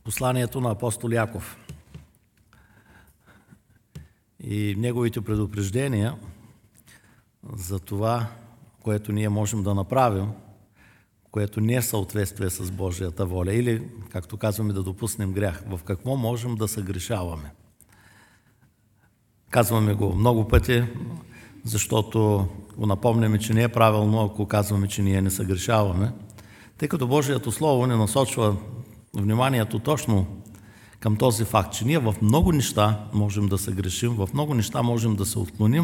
посланието на апостол Яков и неговите предупреждения за това, което ние можем да направим, което не е в съответствие с Божията воля, или, както казваме, да допуснем грях. В какво можем да съгрешаваме? Казваме го много пъти, защото го напомняме, че не е правилно, ако казваме, че ние не съгрешаваме, тъй като Божието Слово не насочва вниманието точно към този факт, че ние в много неща можем да съгрешим, в много неща можем да се отклоним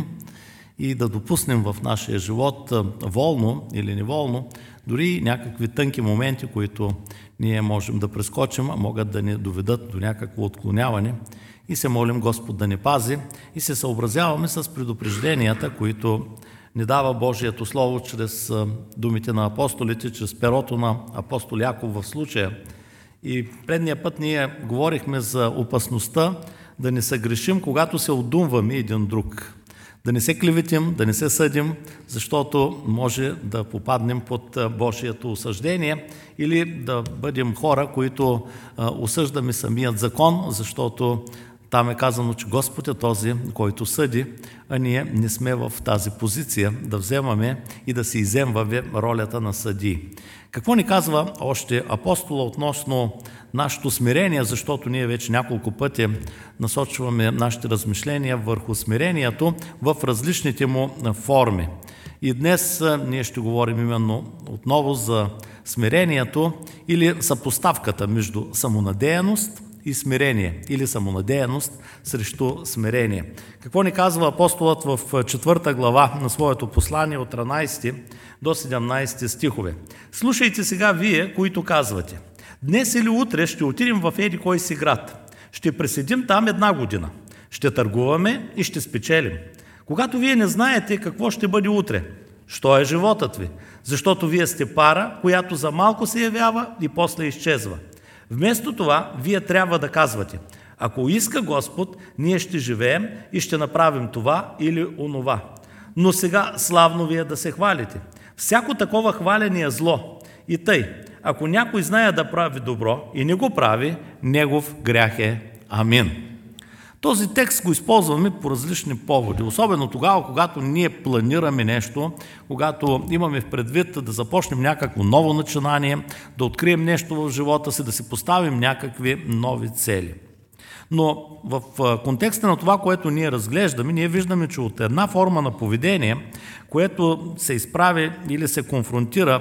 и да допуснем в нашия живот волно или неволно дори някакви тънки моменти, които ние можем да прескочим, а могат да ни доведат до някакво отклоняване, и се молим Господ да ни пази и се съобразяваме с предупрежденията, които ни дава Божието Слово чрез думите на апостолите, чрез перото на апостол Яков в случая. И предния път ние говорихме за опасността да не съгрешим, когато се одумваме един друг. Да не се клеветим, да не се съдим, защото може да попаднем под Божието осъждение или да бъдем хора, които осъждаме самият закон, защото там е казано, че Господ е този, който съди, а ние не сме в тази позиция да вземаме и да се изземваме ролята на съдии. Какво ни казва още апостола относно нашето смирение, защото ние вече няколко пъти насочваме нашите размишления върху смирението в различните му форми. И днес ние ще говорим именно отново за смирението или съпоставката между самонадеяност и смирение, или самонадеяност срещу смирение. Какво ни казва апостолът в 4 глава на своето послание от 13 до 17 стихове? Слушайте сега вие, които казвате: днес или утре ще отидем в еди кой си град. Ще преседим там 1 година. Ще търгуваме и ще спечелим. Когато вие не знаете какво ще бъде утре, що е животът ви? Защото вие сте пара, която за малко се явява и после изчезва. Вместо това, вие трябва да казвате: ако иска Господ, ние ще живеем и ще направим това или онова. Но сега славно ви е да се хвалите. Всяко такова хвалене е зло. И тъй, ако някой знае да прави добро и не го прави, негов грях е. Амин. Този текст го използваме по различни поводи, особено тогава, когато ние планираме нещо, когато имаме в предвид да започнем някакво ново начинание, да открием нещо в живота си, да си поставим някакви нови цели. Но в контекста на това, което ние разглеждаме, ние виждаме, че от една форма на поведение, което се изправи или се конфронтира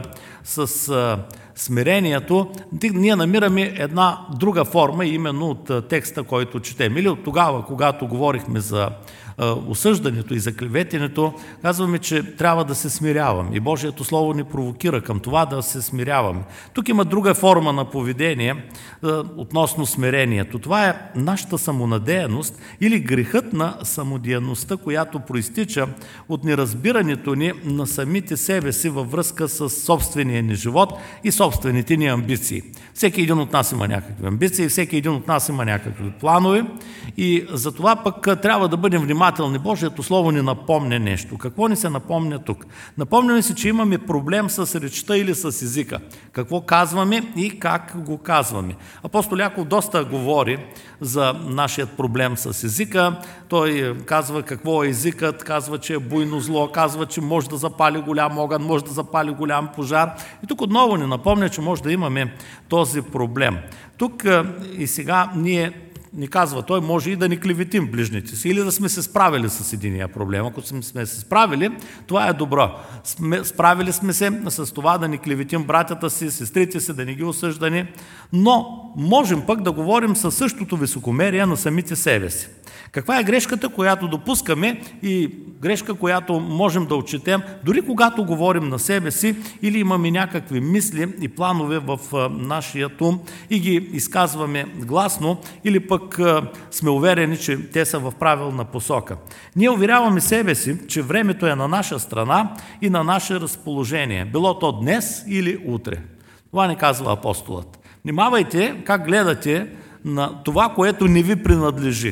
с смирението, ние намираме една друга форма, именно от текста, който четем. Или от тогава, когато говорихме за осъждането и за клеветенето, казваме, че трябва да се смиряваме. И Божието Слово ни провокира към това да се смиряваме. Тук има друга форма на поведение относно смирението. Това е нашата самонадеяност или грехът на самодеяността, която проистича от неразбирането ни на самите себе си във връзка с собствения ни живот и собствените ни амбиции. Всеки един от нас има някакви амбиции, всеки един от нас има някакви планове и за това пък трябва да бъдем внимателни. Божието Слово ни напомня нещо. Какво ни се напомня тук? Напомняме се, че имаме проблем с речта или с езика. Какво казваме и как го казваме. Апостол Яков доста говори за нашият проблем с езика. Той казва какво е езикът, казва, че е буйно зло, казва, че може да запали голям огън, може да запали голям пожар. И тук отново ни напомня, че може да имаме този проблем. Тук и сега ни казва, той може и да ни клеветим ближните си или да сме се справили с единия проблем. Ако сме се справили, това е добро. Справили сме се с това да ни клеветим братята си, сестрите си, да не ги осъждани, но можем пък да говорим със същото високомерие на самите себе си. Каква е грешката, която допускаме и грешка, която можем да отчетем, дори когато говорим на себе си или имаме някакви мисли и планове в нашия ум и ги изказваме гласно, или пък сме уверени, че те са в правилна посока. Ние уверяваме себе си, че времето е на наша страна и на наше разположение, било то днес или утре. Това ни казва апостолът. Внимавайте как гледате на това, което не ви принадлежи.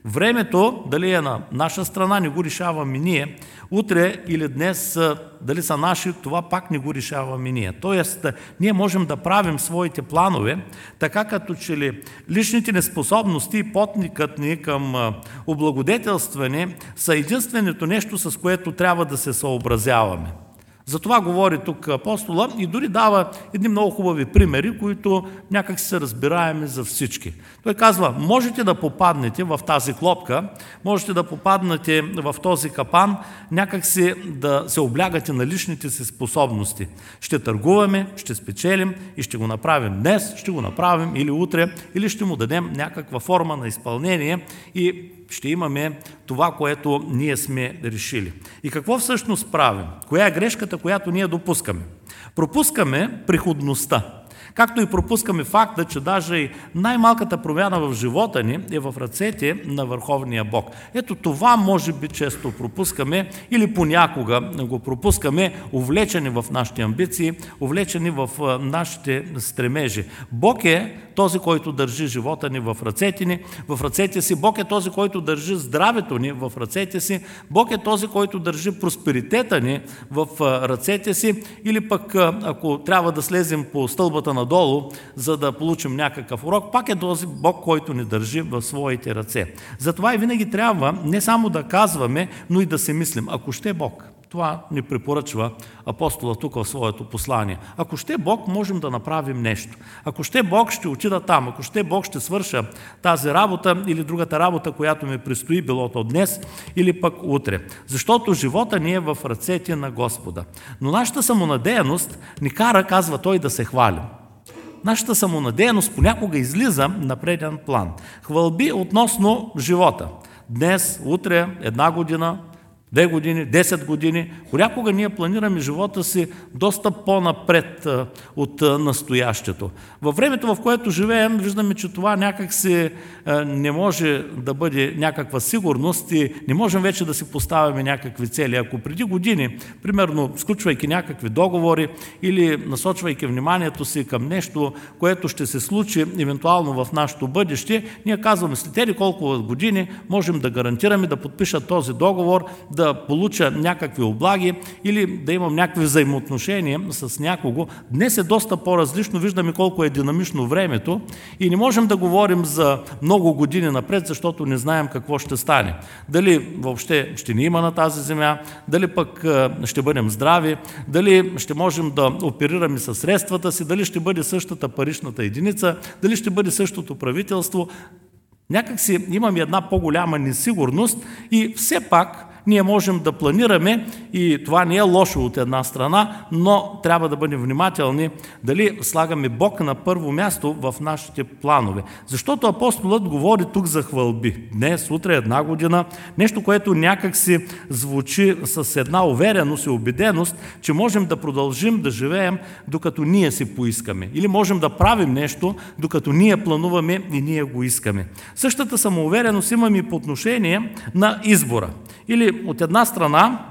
Времето, дали е на наша страна, не го решаваме ние. Утре или днес, дали са наши, това пак не го решаваме ние. Тоест, ние можем да правим своите планове, така като че ли личните неспособности и потникът ни към облагодетелстване са единственото нещо, с което трябва да се съобразяваме. За това говори тук апостола и дори дава едни много хубави примери, които някак се разбираеме за всички. Той казва, можете да попаднете в тази клопка, можете да попаднете в този капан, някак си да се облягате на личните си способности. Ще търгуваме, ще спечелим и ще го направим днес, ще го направим или утре, или ще му дадем някаква форма на изпълнение и ще имаме това, което ние сме решили. И какво всъщност правим? Коя е грешката, която ние допускаме? Пропускаме приходността. Както и пропускаме факта, че даже и най-малката промяна в живота ни е в ръцете на Върховния Бог. Ето това може би често пропускаме или понякога го пропускаме, увлечени в нашите амбиции, увлечени в нашите стремежи. Бог е този, който държи живота ни в ръцете ни, в ръцете си. Бог е този, който държи здравето ни в ръцете си. Бог е този, който държи просперитета ни в ръцете си. Или пък, ако трябва да слезем по стълбата надолу, за да получим някакъв урок, пак е този Бог, който ни държи в своите ръце. Затова и винаги трябва не само да казваме, но и да се мислим, ако ще Бог. Това ни препоръчва апостола тук в своето послание. Ако ще Бог, можем да направим нещо. Ако ще Бог, ще отида там. Ако ще Бог, ще свърша тази работа или другата работа, която ми предстои, било то днес или пък утре. Защото живота ни е в ръцете на Господа. Но нашата самонадеяност ни кара, казва той, да се хвалим. Нашата самонадеяност понякога излиза на преден план. Хвалби относно живота. Днес, утре, 1 година, 2 години, 10 години. Понякога ние планираме живота си доста по-напред от настоящето. Във времето, в което живеем, виждаме, че това някак си не може да бъде някаква сигурност и не можем вече да си поставяме някакви цели. Ако преди години, примерно, сключвайки някакви договори или насочвайки вниманието си към нещо, което ще се случи евентуално в нашето бъдеще, ние казваме, след колко години можем да гарантираме да подпиша този договор, да получа някакви облаги или да имам някакви взаимоотношения с някого. Днес е доста по-различно, виждаме колко е динамично времето и не можем да говорим за много години напред, защото не знаем какво ще стане. Дали въобще ще ни има на тази земя, дали пък ще бъдем здрави, дали ще можем да оперираме със средствата си, дали ще бъде същата паричната единица, дали ще бъде същото правителство. Някак си имаме една по-голяма несигурност и все пак ние можем да планираме и това не е лошо от една страна, но трябва да бъдем внимателни дали слагаме Бог на първо място в нашите планове. Защото апостолът говори тук за хвалби. Днес, утре, 1 година, нещо, което някак си звучи с една увереност и убеденост, че можем да продължим да живеем докато ние си поискаме. Или можем да правим нещо, докато ние плануваме и ние го искаме. Същата самоувереност имаме и по отношение на избора. Или от една страна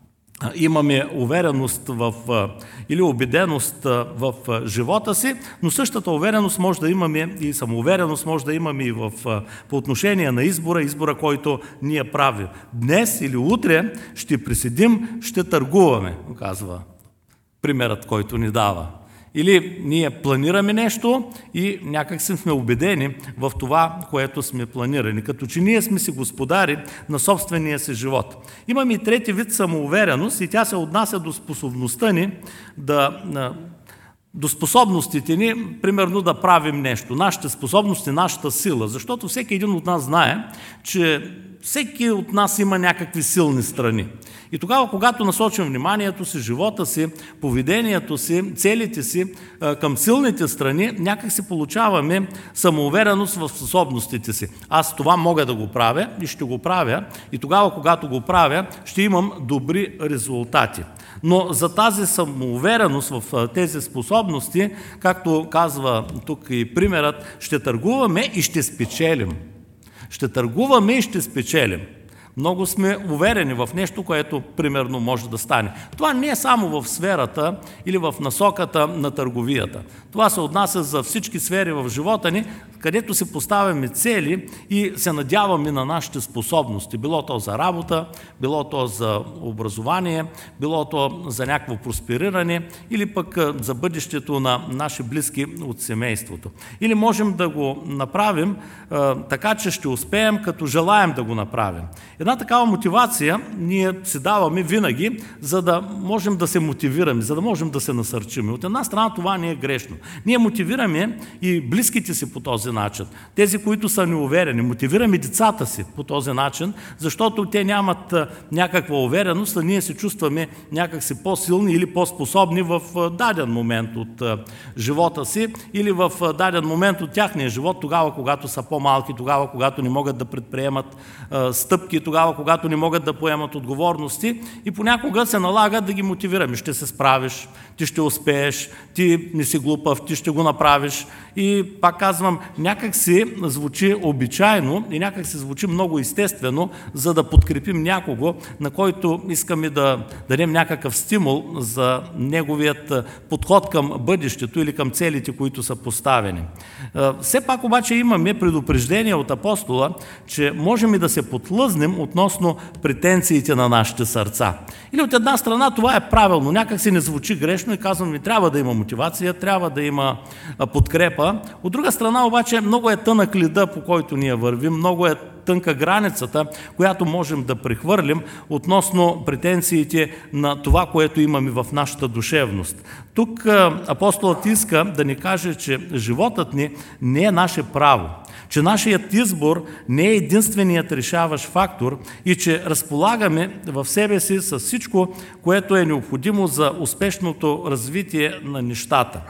имаме увереност или убеденост в живота си, но същата увереност може да имаме и самоувереност може да имаме и по отношение на избора, който ние правим. Днес или утре ще приседим, ще търгуваме, казва примерът, който ни дава. Или ние планираме нещо и някак сме убедени в това, което сме планирали, като че ние сме си господари на собствения си живот. Имаме и трети вид самоувереност и тя се отнася до способността ни до способностите ни, примерно да правим нещо. Нашите способности, нашата сила. Защото всеки един от нас знае, че всеки от нас има някакви силни страни. И тогава, когато насочим вниманието си, живота си, поведението си, целите си към силните страни, някак си получаваме самоувереност в способностите си. Аз това мога да го правя и ще го правя. И тогава, когато го правя, ще имам добри резултати. Но за тази самоувереност в тези способности, както казва тук и примерът, ще търгуваме и ще спечелим. Ще търгуваме и ще спечелим. Много сме уверени в нещо, което примерно може да стане. Това не е само в сферата или в насоката на търговията. Това се отнася за всички сфери в живота ни, където си поставяме цели и се надяваме на нашите способности. Било то за работа, било то за образование, било то за някакво проспериране или пък за бъдещето на наши близки от семейството. Или можем да го направим така, че ще успеем, като желаем да го направим. Една такава мотивация ние си даваме винаги, за да можем да се мотивираме, за да можем да се насърчим. От една страна това не е грешно. Ние мотивираме и близките си по този начин. Тези, които са неуверени, мотивираме децата си по този начин, защото те нямат някаква увереност, а ние се чувстваме някакси по-силни или по-способни в даден момент от живота си или в даден момент от тяхния живот, тогава, когато са по-малки, тогава, когато не могат да предприемат стъпки, тогава, когато не могат да поемат отговорности и понякога се налага да ги мотивираме. Ще се справиш, ти ще успееш, ти не си глупав, ти ще го направиш. И пак казвам, някак си звучи обичайно и някак си звучи много естествено, за да подкрепим някого, на който искаме да дадем някакъв стимул за неговият подход към бъдещето или към целите, които са поставени. Все пак обаче имаме предупреждение от апостола, че можем и да се подлъзнем относно претенциите на нашите сърца. Или от една страна това е правилно, някак си не звучи грешно и казваме, трябва да има мотивация, трябва да има подкрепа. От друга страна обаче много е тънък леда, по който ние вървим, много е тънка границата, която можем да прехвърлим относно претенциите на това, което имаме в нашата душевност. Тук апостолът иска да ни каже, че животът ни не е наше право, че нашият избор не е единственият решаващ фактор и че разполагаме в себе си с всичко, което е необходимо за успешното развитие на нещата.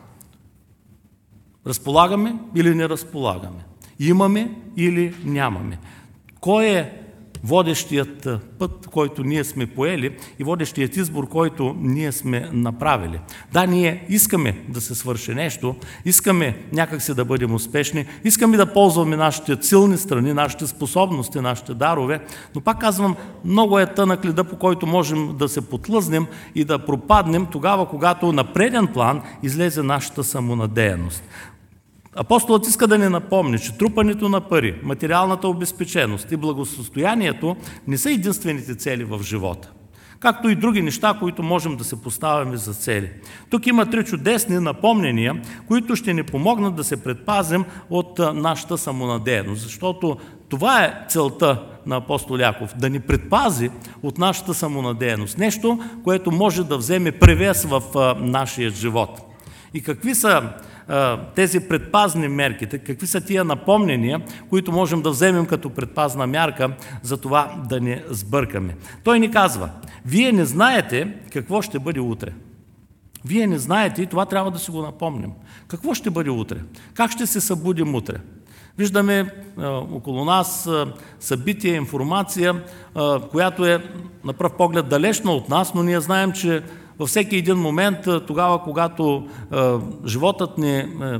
Разполагаме или не разполагаме? Имаме или нямаме? Кой е водещият път, който ние сме поели и водещият избор, който ние сме направили? Да, ние искаме да се свърши нещо, искаме някакси да бъдем успешни, искаме да ползваме нашите силни страни, нашите способности, нашите дарове, но пак казвам, много е тънък леда, по който можем да се подлъзнем и да пропаднем тогава, когато на преден план излезе нашата самонадеяност. Апостолът иска да ни напомни, че трупането на пари, материалната обезпеченост и благосъстоянието не са единствените цели в живота. Както и други неща, които можем да се поставяме за цели. Тук има 3 чудесни напомнения, които ще ни помогнат да се предпазим от нашата самонадеяност, защото това е целта на апостол Яков, да ни предпази от нашата самонадеяност. Нещо, което може да вземе превес в нашия живот. И какви са тези предпазни мерки, какви са тия напомнения, които можем да вземем като предпазна мярка за това да не сбъркаме. Той ни казва, вие не знаете какво ще бъде утре. Вие не знаете и това трябва да си го напомним. Какво ще бъде утре? Как ще се събудим утре? Виждаме около нас събития, информация, която е на пръв поглед далечна от нас, но ние знаем, че във всеки един момент, тогава, когато животът ни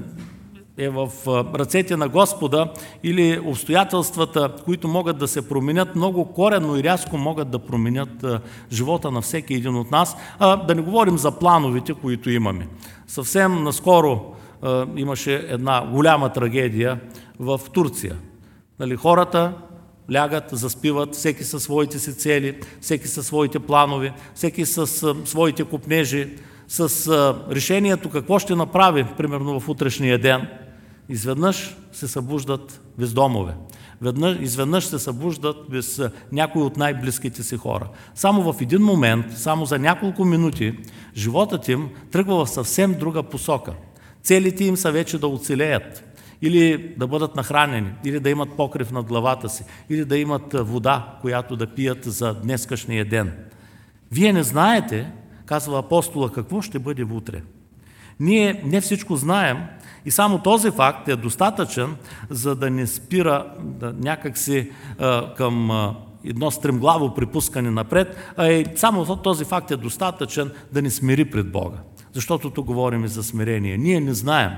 е в ръцете на Господа или обстоятелствата, които могат да се променят, много коренно и рязко могат да променят живота на всеки един от нас, да не говорим за плановете, които имаме. Съвсем наскоро имаше една голяма трагедия в Турция. Хората лягат, заспиват, всеки със своите си цели, всеки със своите планове, всеки със своите копнежи, с решението какво ще направи, примерно в утрешния ден. Изведнъж се събуждат без домове. Изведнъж се събуждат без някои от най-близките си хора. Само в един момент, само за няколко минути, животът им тръгва в съвсем друга посока. Целите им са вече да оцелеят, или да бъдат нахранени, или да имат покрив над главата си, или да имат вода, която да пият за днескашния ден. Вие не знаете, казва апостола, какво ще бъде утре. Ние не всичко знаем и само този факт е достатъчен, за да не спира някакси към едно стремглаво припускане напред, а и само този факт е достатъчен да ни смири пред Бога. Защото тук говорим и за смирение. Ние не знаем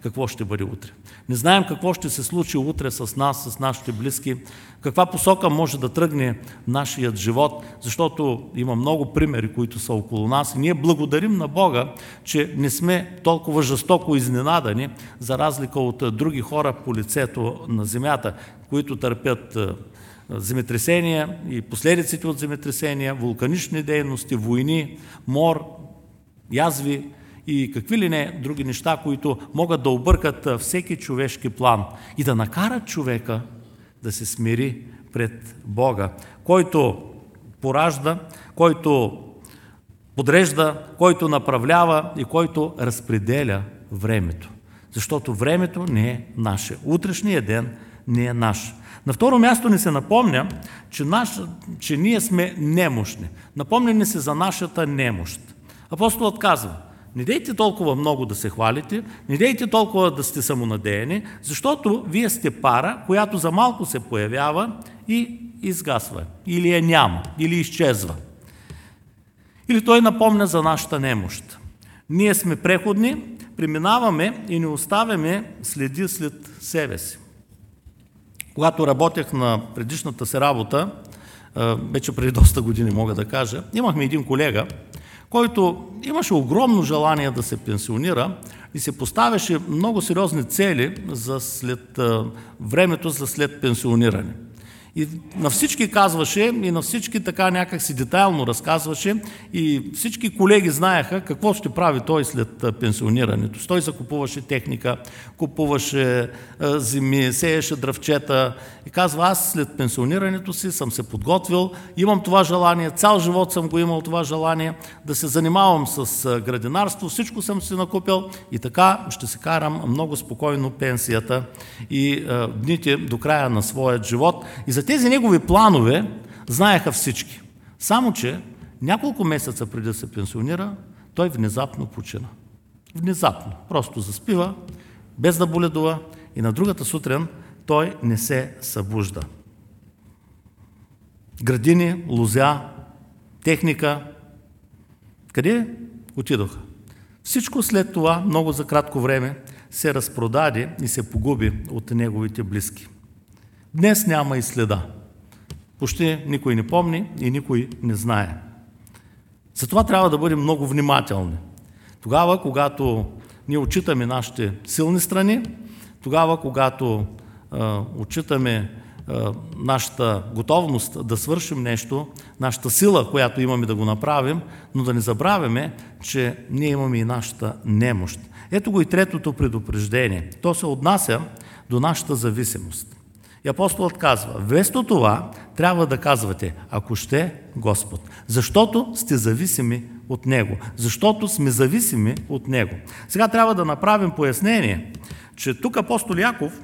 какво ще бъде утре. Не знаем какво ще се случи утре с нас, с нашите близки, каква посока може да тръгне нашият живот, защото има много примери, които са около нас. И ние благодарим на Бога, че не сме толкова жестоко изненадани, за разлика от други хора по лицето на земята, които търпят земетресения и последиците от земетресения, вулканични дейности, войни, мор, язви и какви ли не други неща, които могат да объркат всеки човешки план и да накарат човека да се смири пред Бога, който поражда, който подрежда, който направлява и който разпределя времето. Защото времето не е наше. Утрешният ден не е наш. На второ място ни се напомня, че ние сме немощни. Напомня ни се за нашата немощ. Апостолът казва: не дейте толкова много да се хвалите, не дейте толкова да сте самонадеяни, защото вие сте пара, която за малко се появява и изгасва, или я няма, или изчезва. Или той напомня за нашата немощ. Ние сме преходни, преминаваме и не оставяме следи след себе си. Когато работех на предишната си работа, вече преди доста години мога да кажа, имахме един колега, който имаше огромно желание да се пенсионира и се поставяше много сериозни цели за времето за след пенсиониране. И на всички казваше, и на всички така някак си детайлно разказваше, и всички колеги знаеха какво ще прави той след пенсионирането. Той закупуваше техника, купуваше земи, сееше дръвчета и казва: аз след пенсионирането си съм се подготвил, имам това желание, цял живот съм го имал това желание да се занимавам с градинарство, всичко съм си накупил и така ще се карам много спокойно пенсията и дните до края на своят живот. И за тези негови планове знаеха всички. Само че няколко месеца преди да се пенсионира, той внезапно почина. Внезапно. Просто заспива, без да боледува, и на другата сутрин той не се събужда. Градини, лозя, техника. Къде отидоха? Всичко след това, много за кратко време, се разпродаде и се погуби от неговите близки. Днес няма и следа. Почти никой не помни и никой не знае. Затова трябва да бъдем много внимателни. Тогава, когато ние отчитаме нашите силни страни, тогава, когато отчитаме нашата готовност да свършим нещо, нашата сила, която имаме да го направим, но да не забравяме, че ние имаме и нашата немощ. Ето го и третото предупреждение. То се отнася до нашата зависимост. И апостолът казва: вместо това трябва да казвате: ако ще Господ, защото сте зависими от Него, защото сме зависими от Него. Сега трябва да направим пояснение, че тук апостол Яков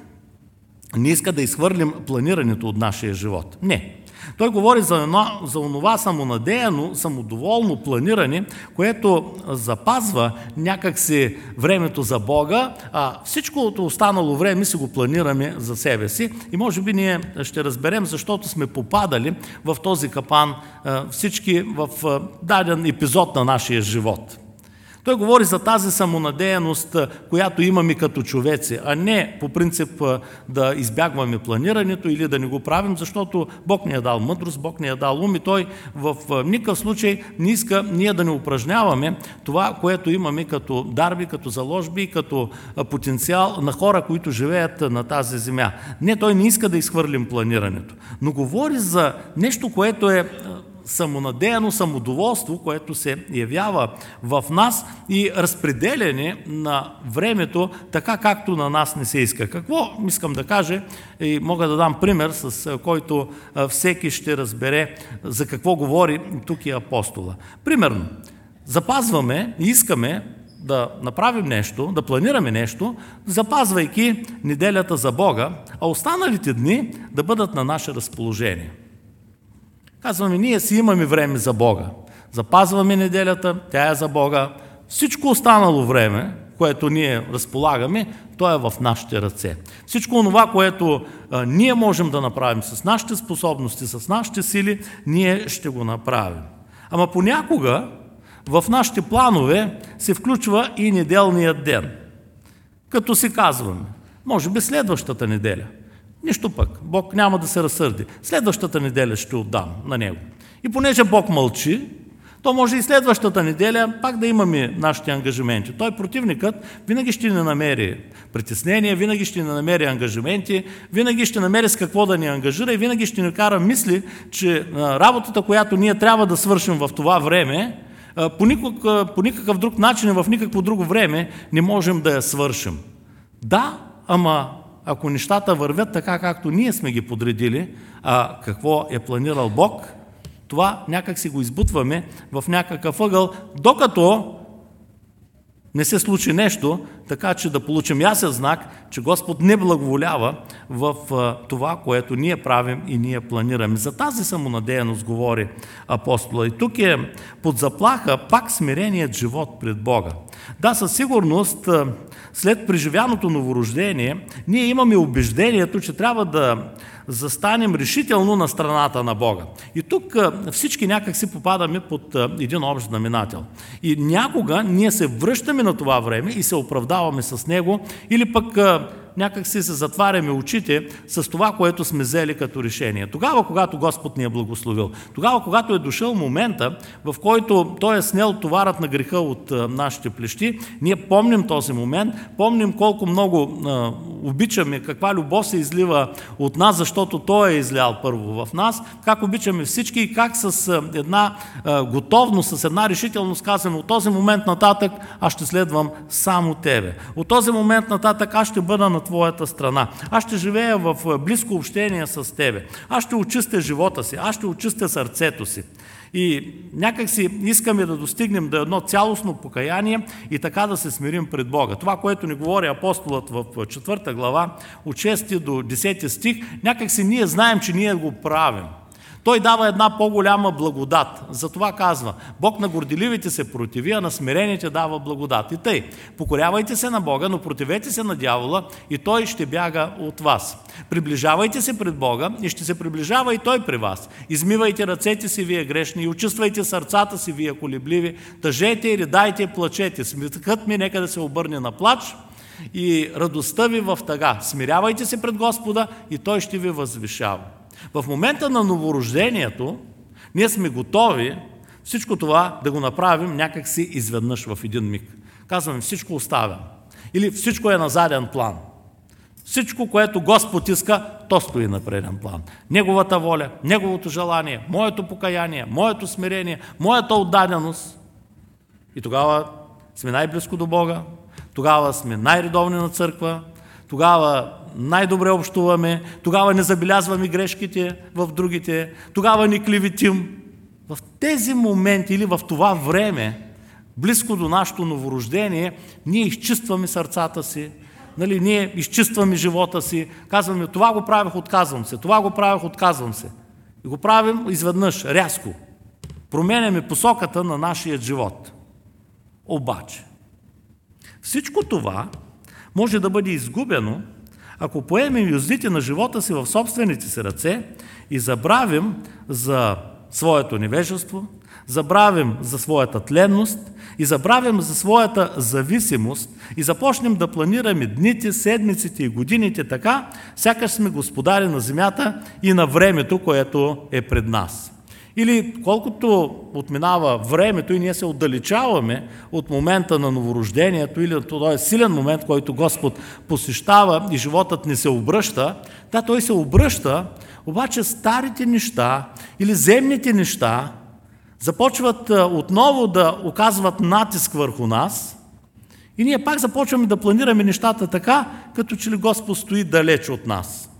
не иска да изхвърлим планирането от нашия живот. Не. Той говори за онова самонадеяно, самодоволно планиране, което запазва някакси времето за Бога, а всичкото останало време си го планираме за себе си. И може би ние ще разберем, защото сме попадали в този капан всички в даден епизод на нашия живот. Той говори за тази самонадеяност, която имаме като човеци, а не по принцип да избягваме планирането или да не го правим, защото Бог ни е дал мъдрост, Бог ни е дал ум и Той в никакъв случай не иска ние да не упражняваме това, което имаме като дарби, като заложби, като потенциал на хора, които живеят на тази земя. Не, Той не иска да изхвърлим планирането, но говори за нещо, което е самонадеяно самодоволство, което се явява в нас и разпределяне на времето така, както на нас не се иска. Какво искам да кажа и мога да дам пример, с който всеки ще разбере за какво говори тук и апостола. Примерно, запазваме и искаме да направим нещо, да планираме нещо, запазвайки неделята за Бога, а останалите дни да бъдат на наше разположение. Казваме, ние си имаме време за Бога. Запазваме неделята, тя е за Бога. Всичко останало време, което ние разполагаме, то е в нашите ръце. Всичко това, което ние можем да направим с нашите способности, с нашите сили, ние ще го направим. Ама понякога в нашите планове се включва и неделният ден. Като си казваме, може би следващата неделя. Нищо пък, Бог няма да се разсърди. Следващата неделя ще отдам на Него. И понеже Бог мълчи, то може и следващата неделя пак да имаме нашите ангажименти. Той противникът винаги ще ни намери притеснение, винаги ще ни намери ангажименти, винаги ще намери с какво да ни ангажира и винаги ще ни кара мисли, че работата, която ние трябва да свършим в това време, по никакъв друг начин и в никакво друго време не можем да я свършим. Да, ама ако нещата вървят така, както ние сме ги подредили, а какво е планирал Бог, това някак си го избутваме в някакъв ъгъл, докато не се случи нещо, така че да получим ясен знак, че Господ не благоволява в това, което ние правим и ние планираме. За тази самонадеяност говори апостола. И тук е под заплаха пак смиреният живот пред Бога. Да, със сигурност, след преживяното новорождение, ние имаме убеждението, че трябва да застанем решително на страната на Бога. И тук всички някак си попадаме под един общ знаменател. И някога ние се връщаме на това време и се оправдаваме с него, или пък някак си се затваряме очите с това, което сме взели като решение. Тогава, когато Господ ни е благословил, тогава, когато е дошъл момента, в който Той е снел товарът на греха от нашите плещи, ние помним този момент, помним колко много обичаме, каква любов се излива от нас, защото Той е излял първо в нас, как обичаме всички и как с една готовност, с една решителност казваме: от този момент нататък аз ще следвам само Тебе. От този момент нататък аз ще бъда на Твоята страна. Аз ще живея в близко общение с Тебе. Аз ще очистя живота си. Аз ще очистя сърцето си. И някак си искаме да достигнем до едно цялостно покаяние и така да се смирим пред Бога. Това, което ни говори апостолът в 4 глава, от 6 до 10 стих, някак си ние знаем, че ние го правим. Той дава една по-голяма благодат. Затова казва: Бог на горделивите се противи, а на смирените дава благодат. И тъй, покорявайте се на Бога, но противете се на дявола и той ще бяга от вас. Приближавайте се пред Бога и ще се приближава и Той при вас. Измивайте ръцете си, вие грешни, и очиствайте сърцата си, вие колебливи. Тъжете и ридайте и плачете. Смехът ми нека да се обърне на плач и радостта ви в тъга. Смирявайте се пред Господа и Той ще ви възвишава. В момента на новорождението ние сме готови всичко това да го направим някакси изведнъж в един миг. Казваме: всичко оставям. Или всичко е на заден план. Всичко, което Господ иска, то стои на преден план. Неговата воля, Неговото желание, моето покаяние, моето смирение, моята отдаденост. И тогава сме най-близко до Бога, тогава сме най-редовни на църква, тогава най-добре общуваме, тогава не забелязваме грешките в другите, тогава не клеветим. В тези моменти или в това време, близко до нашето новорождение, ние изчистваме сърцата си, ние изчистваме живота си, казваме: това го правих, отказвам се, това го правих, отказвам се. И го правим изведнъж, рязко. Променяме посоката на нашия живот. Обаче, всичко това може да бъде изгубено, ако поемем юздите на живота си в собствените си ръце и забравим за своето невежество, забравим за своята тленност и забравим за своята зависимост и започнем да планираме дните, седмиците и годините така, сякаш сме господари на земята и на времето, което е пред нас. Или колкото отминава времето и ние се отдалечаваме от момента на новорождението, или това е силен момент, който Господ посещава и животът ни се обръща, да, той се обръща, обаче старите неща или земните неща започват отново да оказват натиск върху нас и ние пак започваме да планираме нещата така, като че ли Господ стои далеч от нас.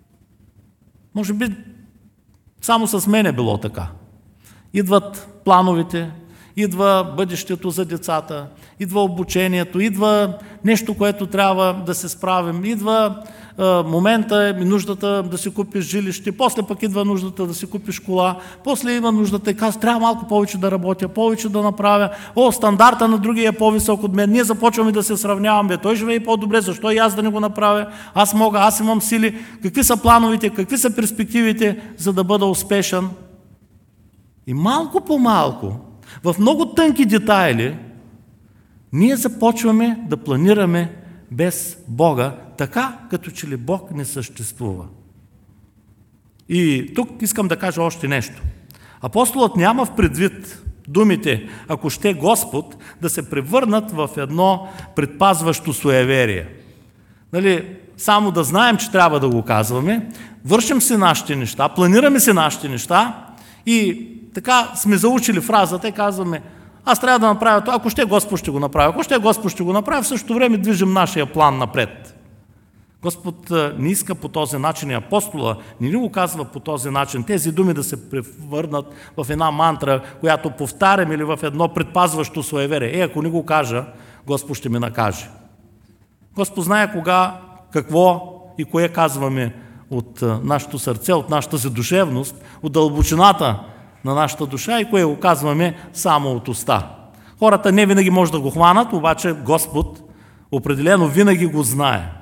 Може би само с мен е било така. Идват плановете, идва бъдещето за децата, идва обучението, идва нещо, което трябва да се справим, идва момента и нуждата да си купиш жилище, после пък идва нуждата да си купиш кола, после има нуждата и казва: трябва малко повече да работя, повече да направя, стандарта на другия е по-висок от мен, ние започваме да се сравняваме, той живее по-добре, защо и аз да не го направя, аз мога, аз имам сили, какви са плановете, какви са перспективите, за да бъда успешен. И малко по малко, в много тънки детайли, ние започваме да планираме без Бога, така като че ли Бог не съществува. И тук искам да кажа още нещо. Апостолът няма в предвид думите, ако ще Господ, да се превърнат в едно предпазващо суеверие. Нали, само да знаем, че трябва да го казваме, вършим си нашите неща, планираме си нашите неща и така сме заучили фразата и казваме, аз трябва да направя това, ако ще Господ ще го направи, ако ще Господ ще го направи, в същото време движим нашия план напред. Господ не иска по този начин и апостола не ни го казва по този начин. Тези думи да се превърнат в една мантра, която повтарям или в едно предпазващо суеверие. Ако не го кажа, Господ ще ме накаже. Господ знае кога, какво и кое казваме от нашето сърце, от нашата задушевност, от дълбочината на нашата душа и кое го казваме само от уста. Хората не винаги може да го хванат, обаче Господ определено винаги го знае.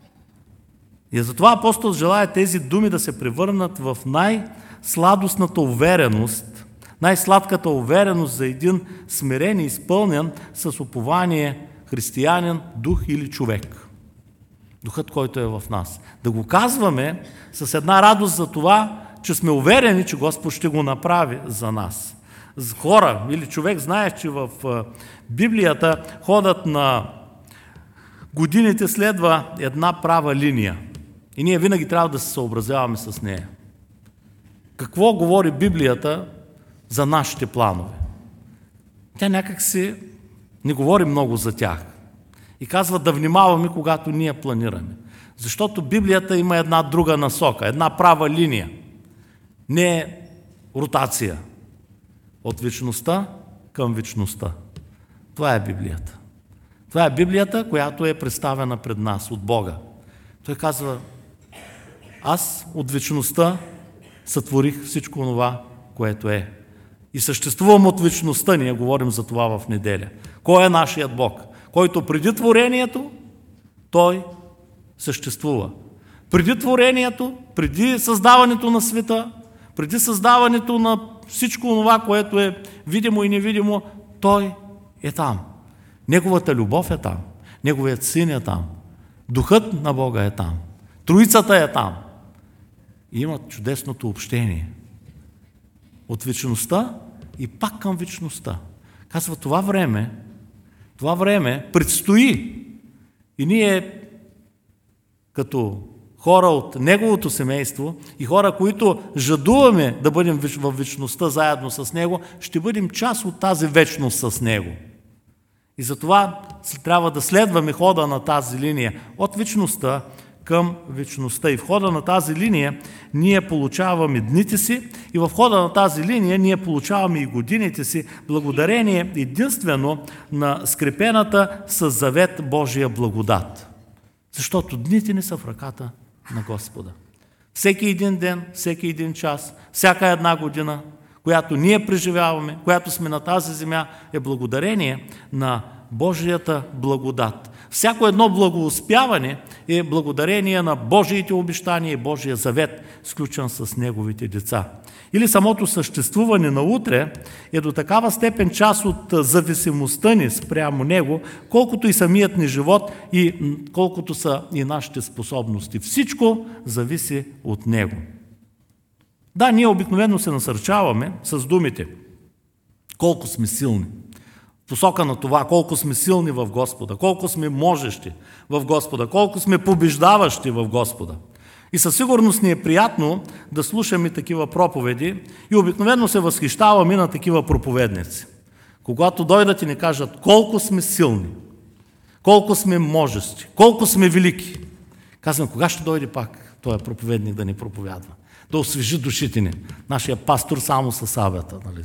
И затова апостол желая тези думи да се превърнат в най-сладостната увереност, най-сладката увереност за един смирен и изпълнен с упование християнин, дух или човек. Духът, който е в нас. Да го казваме с една радост за това, че сме уверени, че Господ ще го направи за нас. Хора или човек, знаеш, че в Библията ходът на годините следва една права линия. И ние винаги трябва да се съобразяваме с нея. Какво говори Библията за нашите планове? Тя някак си не говори много за тях. И казва да внимаваме, когато ние планираме. Защото Библията има една друга насока, една права линия. Не ротация. От вечността към вечността. Това е Библията. Това е Библията, която е представена пред нас от Бога. Той казва, аз от вечността сътворих всичко това, което е. И съществувам от вечността, ние говорим за това в неделя. Кой е нашият Бог? Който преди творението, Той съществува. Преди творението, преди създаването на света, преди създаването на всичко това, което е видимо и невидимо, Той е там. Неговата любов е там. Неговият син е там. Духът на Бога е там. Троицата е там. И имат чудесното общение. От вечността и пак към вечността. Казва, това време предстои. И ние, като хора от Неговото семейство и хора, които жадуваме да бъдем в вечността заедно с Него, ще бъдем част от тази вечност с Него. И затова трябва да следваме хода на тази линия от вечността към вечността. И в хода на тази линия ние получаваме дните си и в хода на тази линия ние получаваме и годините си, благодарение единствено на скрепената с завет Божия благодат. Защото дните ни са в ръката на Господа. Всеки един ден, всеки един час, всяка една година, която ние преживяваме, която сме на тази земя, е благодарение на Божията благодат. Всяко едно благоуспяване е благодарение на Божиите обещания и Божия завет, сключен с Неговите деца. Или самото съществуване на утре е до такава степен част от зависимостта ни спрямо Него, колкото и самият ни живот и колкото са и нашите способности. Всичко зависи от Него. Да, ние обикновено се насърчаваме с думите колко сме силни. В посока на това, колко сме силни в Господа, колко сме можещи в Господа, колко сме побеждаващи в Господа. И със сигурност ни е приятно да слушаме такива проповеди и обикновено се възхищаваме на такива проповедници. Когато дойдат и ни кажат колко сме силни, колко сме можещи, колко сме велики. Казвам, кога ще дойде пак този проповедник да ни проповядва? Да освежи душите ни. Нашия пастор само със сабята. Нали?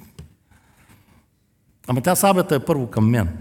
Ама тя сабята е първо към мен.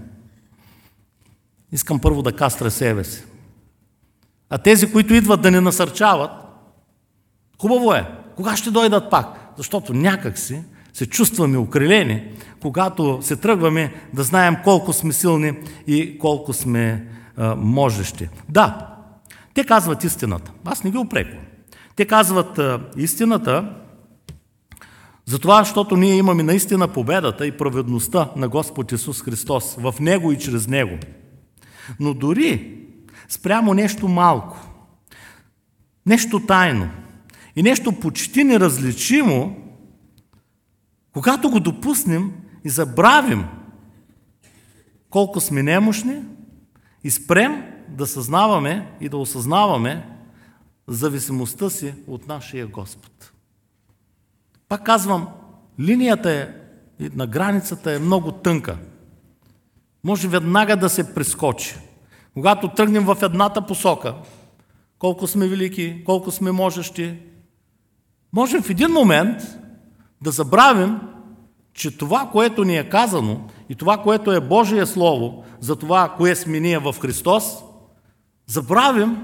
Искам първо да кастра себе си. А тези, които идват да ни насърчават, хубаво е. Кога ще дойдат пак? Защото някак си се чувстваме укрилени, когато се тръгваме да знаем колко сме силни и колко сме можещи. Да, те казват истината. Аз не ги упреквам. Те казват истината, затова, защото ние имаме наистина победата и праведността на Господ Исус Христос в Него и чрез Него. Но дори спрямо нещо малко, нещо тайно и нещо почти неразличимо, когато го допуснем и забравим колко сме немощни и спрем да съзнаваме и да осъзнаваме зависимостта си от нашия Господ. Пак казвам, линията на границата е много тънка. Може веднага да се прескочи. Когато тръгнем в едната посока, колко сме велики, колко сме можещи, може в един момент да забравим, че това, което ни е казано и това, което е Божие Слово, за това, кое сме ние в Христос, забравим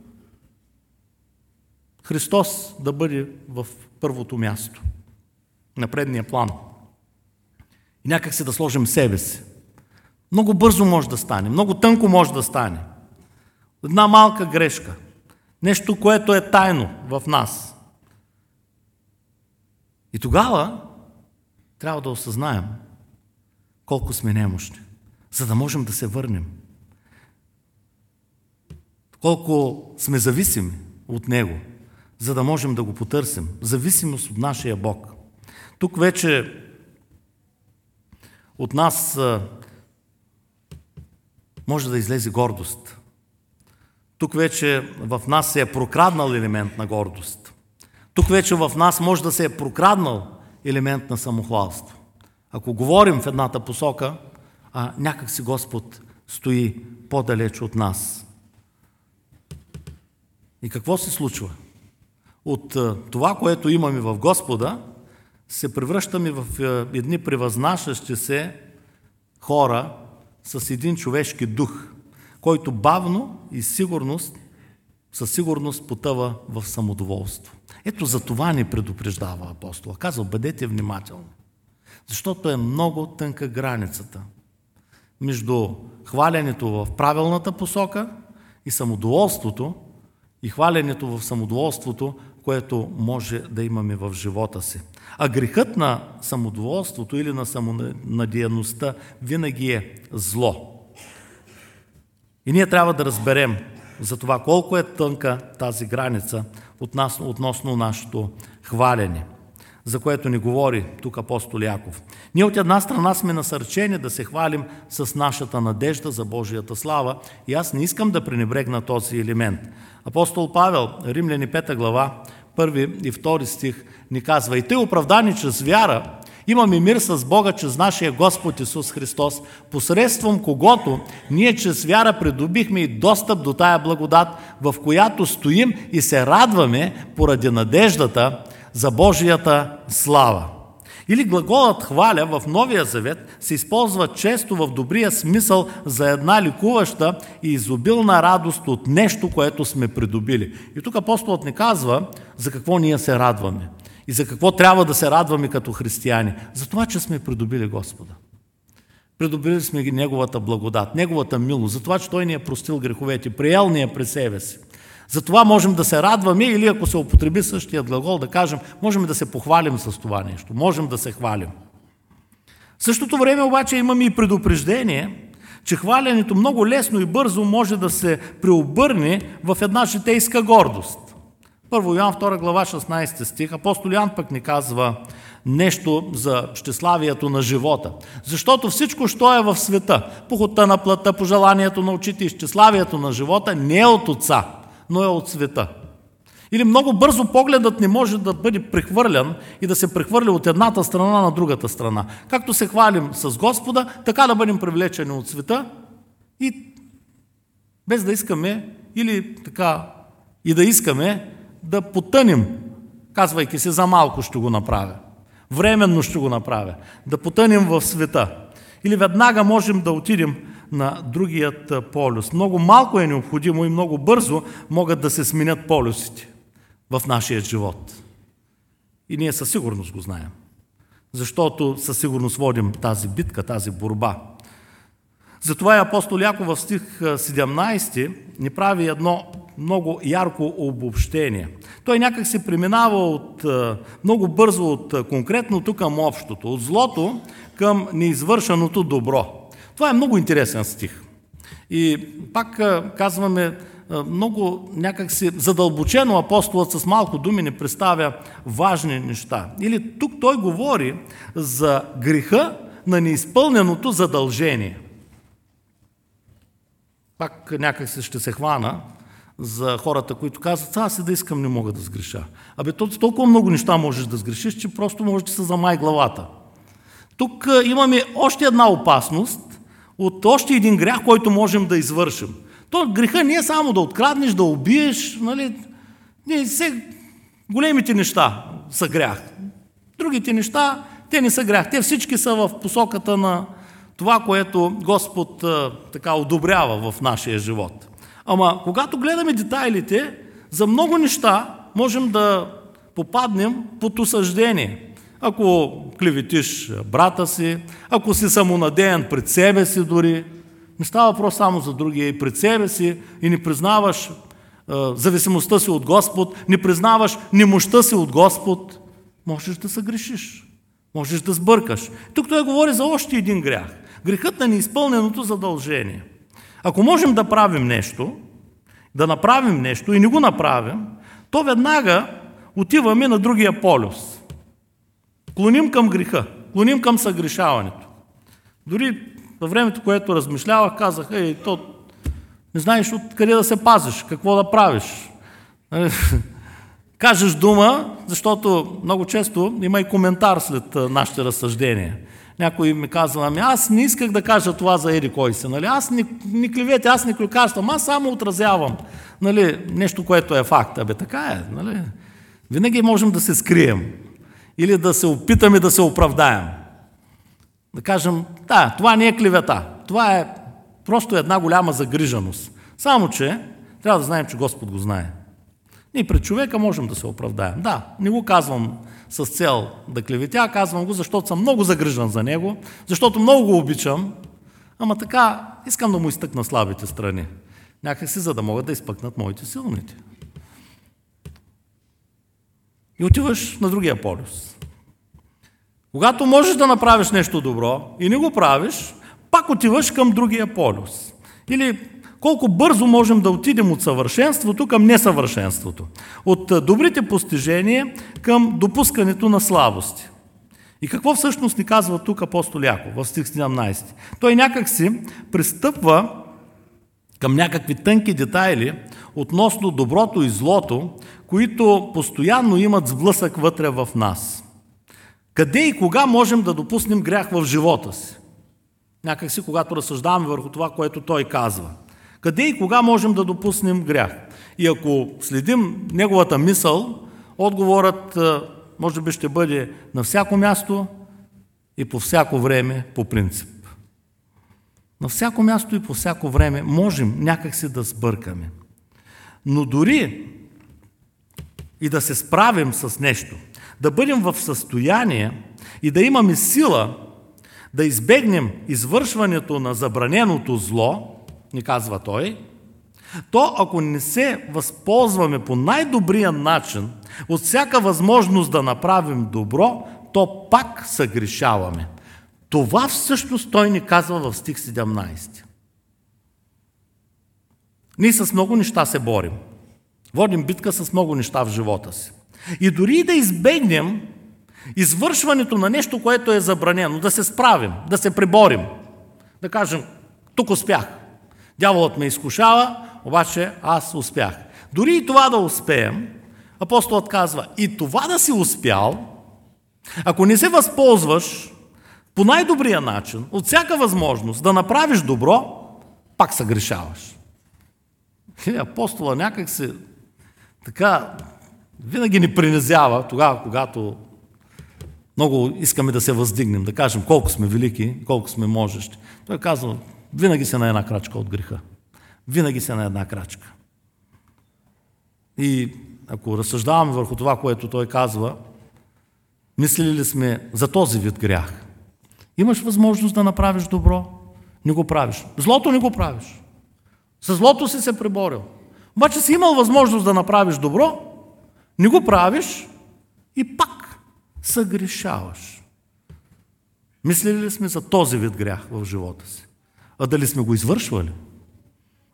Христос да бъде в първото място, на предния план. И някак си да сложим себе си. Много бързо може да стане, много тънко може да стане. Една малка грешка, нещо, което е тайно в нас. И тогава трябва да осъзнаем колко сме немощни, за да можем да се върнем. Колко сме зависими от Него, за да можем да го потърсим. Зависимост от нашия Бог. Тук вече от нас може да излезе гордост. Тук вече в нас се е прокраднал елемент на гордост. Тук вече в нас може да се е прокраднал елемент на самохвалство. Ако говорим в едната посока, някак си Господ стои по-далеч от нас. И какво се случва? От това, което имаме в Господа, се превръщаме в едни превъзнасящи се хора с един човешки дух, който бавно и със сигурност потъва в самодоволство. Ето за това ни предупреждава апостола. Казва, бъдете внимателни, защото е много тънка границата между хвалянето в правилната посока и самодоволството, и хвалянето в самодоволството, което може да имаме в живота си. А грехът на самодоволството или на самонадеяността винаги е зло. И ние трябва да разберем за това колко е тънка тази граница относно нашето хвалене, за което ни говори тук апостол Яков. Ние от една страна сме насърчени да се хвалим с нашата надежда за Божията слава и аз не искам да пренебрегна този елемент. Апостол Павел, Римляни 5 глава, 1 и 2 стих ни казва: и тъй оправдани чрез вяра, имаме мир с Бога чрез нашия Господ Исус Христос, посредством когото ние чрез вяра придобихме и достъп до тая благодат, в която стоим и се радваме поради надеждата за Божията слава. Или глаголът хваля в Новия Завет се използва често в добрия смисъл за една ликуваща и изобилна радост от нещо, което сме придобили. И тук апостолът ни казва за какво ние се радваме и за какво трябва да се радваме като християни. За това, че сме придобили Господа. Придобили сме ги Неговата благодат, Неговата милост, за това, че Той ни е простил греховете, приел ни е при себе си. Затова можем да се радваме или ако се употреби същия глагол, да кажем, можем да се похвалим с това нещо, можем да се хвалим. В същото време обаче имаме и предупреждение, че хвалянето много лесно и бързо може да се преобърне в една житейска гордост. 1 Йоан 2 глава 16 стих, апостол Йоан пък ни казва нещо за щеславието на живота. Защото всичко, що е в света, похота на плътта, пожеланието на очите и щеславието на живота, не е от Отца, но е от света. Или много бързо погледът не може да бъде прехвърлян и да се прехвърли от едната страна на другата страна. Както се хвалим с Господа, така да бъдем привлечени от света и без да искаме или така и да искаме да потънем, казвайки се, за малко ще го направя, временно ще го направя, да потънем в света. Или веднага можем да отидем на другият полюс. Много малко е необходимо и много бързо могат да се сменят полюсите в нашия живот. И ние със сигурност го знаем. Защото със сигурност водим тази битка, тази борба. Затова и апостол Яков в стих 17 ни прави едно много ярко обобщение. Той някак се преминава много бързо от конкретното към общото, от злото към неизвършеното добро. Това е много интересен стих. И пак казваме, много някакси задълбочено апостолът с малко думи ни представя важни неща. Или тук той говори за греха на неизпълненото задължение. Пак някакси ще се хвана за хората, които казват, аз и да искам не мога да сгреша. Толкова много неща можеш да сгрешиш, че просто можеш да се замай главата. Тук имаме още една опасност от още един грях, който можем да извършим. То греха не е само да откраднеш, да убиеш, нали? Големите неща са грях. Другите неща, те не са грях. Те всички са в посоката на това, което Господ така одобрява в нашия живот. Ама когато гледаме детайлите, за много неща можем да попаднем под осъждение. Ако клеветиш брата си, ако си самонадеян пред себе си дори, не става въпрос само за другия, и пред себе си, и не признаваш зависимостта си от Господ, не признаваш немощта си от Господ, можеш да съгрешиш, можеш да сбъркаш. Тук той говори за още един грях. Грехът на неизпълненото задължение. Ако можем да правим нещо, да направим нещо и не го направим, то веднага отиваме на другия полюс. Клоним към греха, клоним към съгрешаването. Дори във времето, което размишлявах, казах, то не знаеш откъде да се пазиш, какво да правиш. Кажеш дума, защото много често има и коментар след нашите разсъждения. Някой ми казва, аз не исках да кажа това за еди кой си, нали? Аз не клевете, аз не клюкарствам, аз само отразявам, нали, нещо, което е факт. Така е, нали? Винаги можем да се скрием или да се опитаме да се оправдаем. Да кажем, да, това не е клевета, това е просто една голяма загриженост. Само че трябва да знаем, че Господ го знае. Ние пред човека можем да се оправдаем. Да, не го казвам с цел да клеветя, казвам го, защото съм много загрижен за него, защото много го обичам, ама така искам да му изтъкна слабите страни. Някакси, за да могат да изпъкнат моите силните. И отиваш на другия полюс. Когато можеш да направиш нещо добро и не го правиш, пак отиваш към другия полюс. Или колко бързо можем да отидем от съвършенството към несъвършенството. От добрите постижения към допускането на слабости. И какво всъщност ни казва тук апостол Яков в стих 17? Той някак си пристъпва към някакви тънки детайли относно доброто и злото, които постоянно имат сблъсък вътре в нас. Къде и кога можем да допуснем грях в живота си? Някак си, когато разсъждаваме върху това, което той казва. Къде и кога можем да допуснем грях? И ако следим неговата мисъл, отговорът може би ще бъде на всяко място и по всяко време по принцип. На всяко място и по всяко време можем някакси да сбъркаме. Но дори и да се справим с нещо, да бъдем в състояние и да имаме сила да избегнем извършването на забраненото зло, ни казва той, то ако не се възползваме по най-добрия начин от всяка възможност да направим добро, то пак съгрешаваме. Това всъщност той ни казва в стих 17. Ние с много неща се борим. Водим битка с много неща в живота си. И дори да избегнем извършването на нещо, което е забранено, да се справим, да се преборим, да кажем, тук успях. Дяволът ме изкушава, обаче аз успях. Дори и това да успеем, апостолът казва, и това да си успял, ако не се възползваш по най-добрия начин, от всяка възможност да направиш добро, пак съгрешаваш. Апостола някак се така винаги ни принизява тогава, когато много искаме да се въздигнем, да кажем колко сме велики, колко сме можещи. Той казва, винаги се на една крачка от греха. Винаги се на една крачка. И ако разсъждаваме върху това, което той казва, мислили ли сме за този вид грях? Имаш възможност да направиш добро, не го правиш. Злото не го правиш. С злото си се преборил. Обаче си имал възможност да направиш добро, не го правиш и пак съгрешаваш. Мислили ли сме за този вид грях в живота си? А дали сме го извършвали?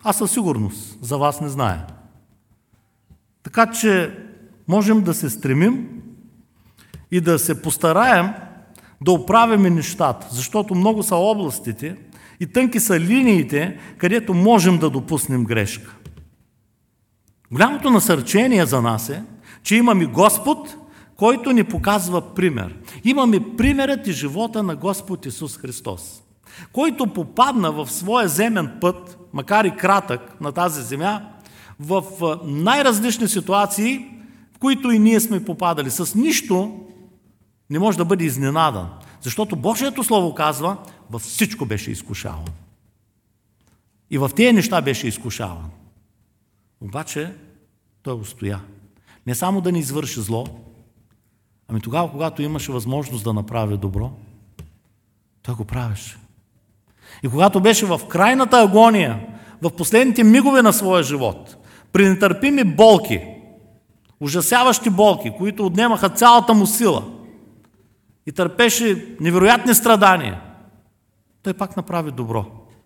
Аз със сигурност за вас не зная. Така че можем да се стремим и да се постараем да оправяме нещата, защото много са областите и тънки са линиите, където можем да допуснем грешка. Голямото насърчение за нас е, че имаме Господ, който ни показва пример. Имаме примерът и живота на Господ Исус Христос, който попадна в своя земен път, макар и кратък на тази земя, в най-различни ситуации, в които и ние сме попадали. С нищо не може да бъде изненадан, защото Божието Слово казва, във всичко беше изкушаван. И в тези неща беше изкушаван. Обаче той устоя. Не само да не извърши зло, ами тогава, когато имаше възможност да направи добро, той го правеше. И когато беше в крайната агония, в последните мигове на своя живот, при нетърпими болки, ужасяващи болки, които отнемаха цялата му сила и търпеше невероятни страдания, той пак направи добро.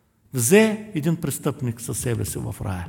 Взе един престъпник със себе си в рая.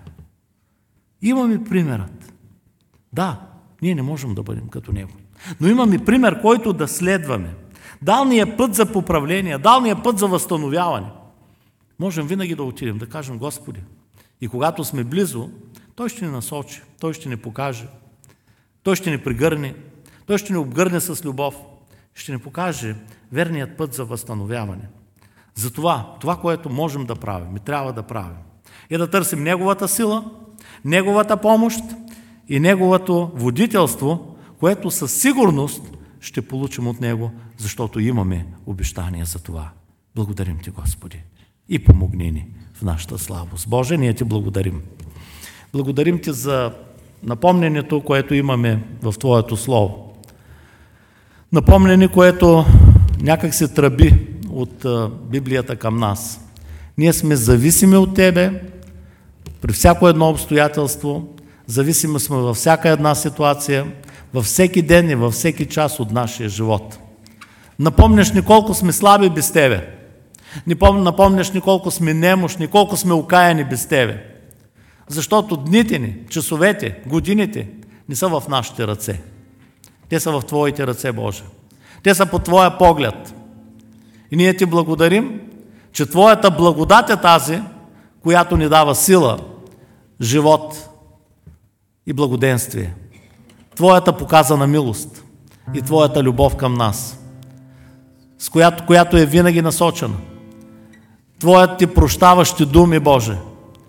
Имаме примерът. Да, ние не можем да бъдем като него. Но имаме пример, който да следваме. Далният път за поправление, далният път за възстановяване. Можем винаги да отидем, да кажем Господи. И когато сме близо, Той ще ни насочи, Той ще ни покаже, Той ще ни пригърне, Той ще ни обгърне с любов, ще ни покаже верният път за възстановяване. Затова, това, което можем да правим и трябва да правим, е да търсим Неговата сила, Неговата помощ и Неговото водителство, което със сигурност ще получим от Него, защото имаме обещание за това. Благодарим Ти, Господи, и помогни ни в нашата слабост. Боже, ние Ти благодарим. Благодарим Ти за напомнението, което имаме в Твоето Слово. Напомнение, което някак се тръби от Библията към нас. Ние сме зависими от Тебе при всяко едно обстоятелство, зависими сме във всяка една ситуация, във всеки ден и във всеки час от нашия живот. Напомняш ни колко сме слаби без Тебе. Напомняш ни колко сме немощни, колко сме окаяни без Тебе. Защото дните ни, часовете, годините не са в нашите ръце. Те са в Твоите ръце, Боже. Те са по Твоя поглед. И ние Ти благодарим, че Твоята благодат е тази, която ни дава сила, живот и благоденствие. Твоята показана милост и Твоята любов към нас, с която е винаги насочена. Твоят Ти прощаващи думи, Боже,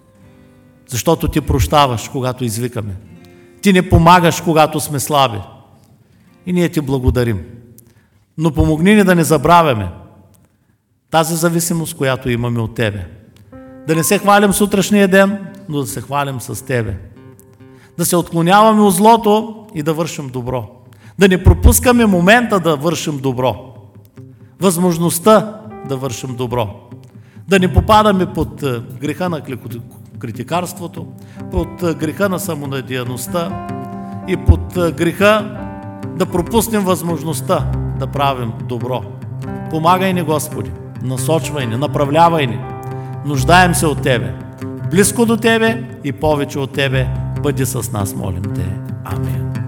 защото Ти прощаваш, когато извикаме. Ти не помагаш, когато сме слаби. И ние Ти благодарим. Но помогни ни да не забравяме тази зависимост, която имаме от Тебе. Да не се хвалим сутрешния ден, но да се хвалим с Тебе. Да се отклоняваме от злото и да вършим добро. Да не пропускаме момента да вършим добро. Възможността да вършим добро. Да не попадаме под греха на критикарството, под греха на самонадеяността и под греха да пропуснем възможността да правим добро. Помагай ни, Господи, насочвай ни, направлявай ни. Нуждаем се от Тебе. Близко до Тебе и повече от Тебе. Бъди с нас, молим Те. Амин.